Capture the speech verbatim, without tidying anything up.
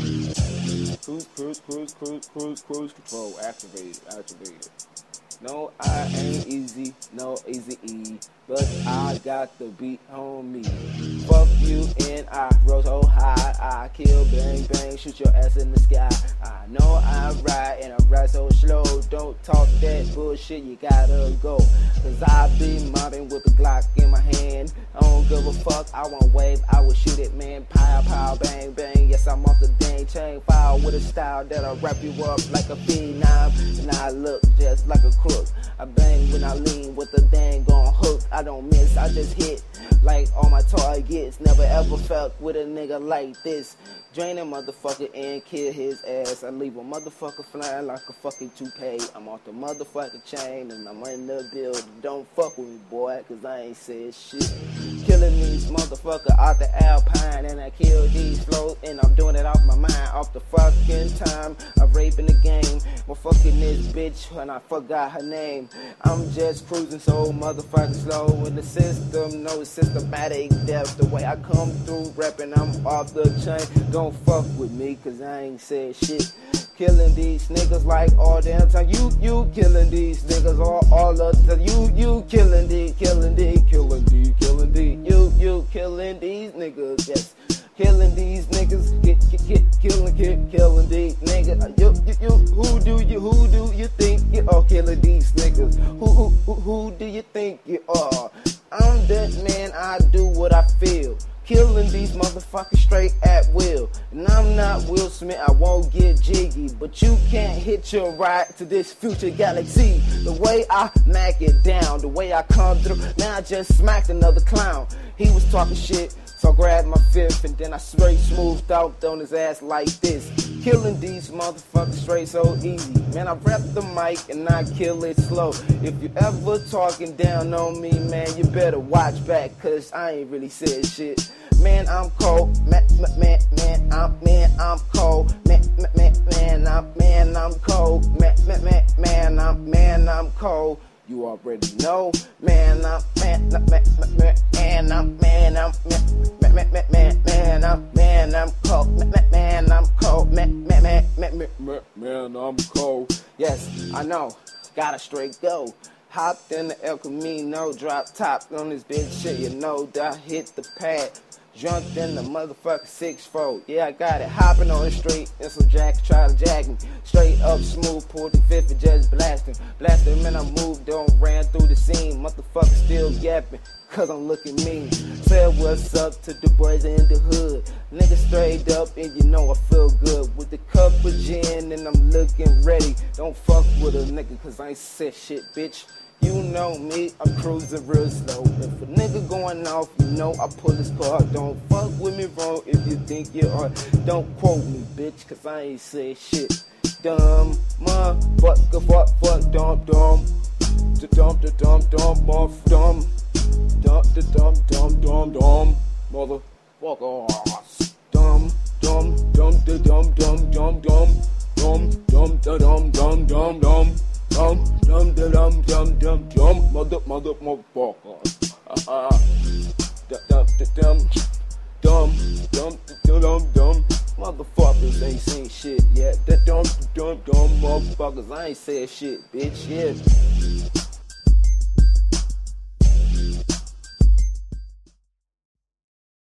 Cruise, cruise, cruise, cruise, cruise, cruise control activated, activated. No, I ain't easy, no easy E, but I got the beat on me. Fuck you and I rose so high, I kill, bang, bang, shoot your ass in the sky. I know I ride and I ride so slow, don't talk that bullshit, you gotta go. Cause I be mobbing with the Glock in my hand. I don't give a fuck, I won't wave, I will shoot it, man. Pow, pow, bang, bang, yes, I'm off the dang chain file with a style that'll wrap you up like a phenom. And I look just like a crook. I bang when I lean with the dang on hook. I don't miss, I just hit like all my targets. Never ever felt with a nigga like this. Drain a motherfucker and kill his ass. I leave a motherfucker flying like a fucking toupee. I'm off the motherfucking chain and I'm in the building. Don't fuck with me, boy, cause I ain't said shit. Killing these motherfucker out the Alpine, and I kill these flows, and I'm doing it off my mind, off the fucking time. I'm raping the game, I'm fucking this bitch, and I forgot her name. I'm just cruising so motherfucking slow, in the system, no systematic depth. The way I come through rapping, I'm off the chain. Don't fuck with me, cause I ain't said shit. Killing these niggas like all damn time. You, you killing these niggas all, all the time. You, you killing these, killing these, killing these, killing these. You, you killing these niggas, yes. Killing these niggas, get, get, get, killing, get, killing these niggas. You, you, you, who do you, who do you think you are killing these niggas? Who, who, who, who do you think you are? I'm that man, I do what I feel. Killing these motherfuckers straight at will. And I'm not Will Smith, I won't get jiggy, but you can't hit your ride to this future galaxy. The way I mack it down, the way I come through, now I just smacked another clown. He was talking shit, so I grabbed my fifth and then I straight smoothed out on his ass like this. Killing these motherfuckers straight so easy. Man, I rap the mic and I kill it slow. If you ever talking down on me, man, you better watch back, cause I ain't really said shit. Man, I'm cold. Man, man, man, I'm man, I'm cold. Man, man, man, I'm man, I'm cold. Man, man, man, man, I'm man, I'm cold. You already know, man, I'm man, man, man, man, I'm man, I'm man, man, man, man, man, I'm man, I'm cold. Man, man, I'm cold. Man, man, man, man, man, man, I'm cold. Yes, I know. Gotta straight go. Hopped in the El Camino, drop top on this bitch shit. You know that I hit the pad. Jumped in the motherfucking six fold. Yeah, I got it. Hopping on the street and some jacks try to jack me. Straight up smooth, pulled the fifth and just blasting. Blasting, man, I moved on, ran through the scene. Motherfucker still yapping, cause I'm looking mean. Said what's up to the boys in the hood. Nigga straight up and you know I feel good. With the cup of gin and I'm looking ready. Don't fuck with a nigga cause I ain't said shit, bitch. You know me, I'm cruising real slow. If a nigga going off, you know I pull his car. Don't fuck with me wrong if you think you are. Don't quote me, bitch, cause I ain't say shit. Dumb, motherfucker, fuck, fuck, dumb, dumb. The dumb, the dumb, dumb, off, dumb. Dumb, the dumb, dumb, dumb, dumb. Motherfucker, dumb, dumb, dumb, the dumb, dumb, dumb, dumb. Dumb, dumb, the dumb, dumb, dumb, dumb. Dum dum dum dum dum dum mother mother motherfucker. Dum dum dum dum dum dum dum motherfuckers ain't seen shit yet. That dum dum dum motherfuckers I ain't said shit, bitch. Yeah.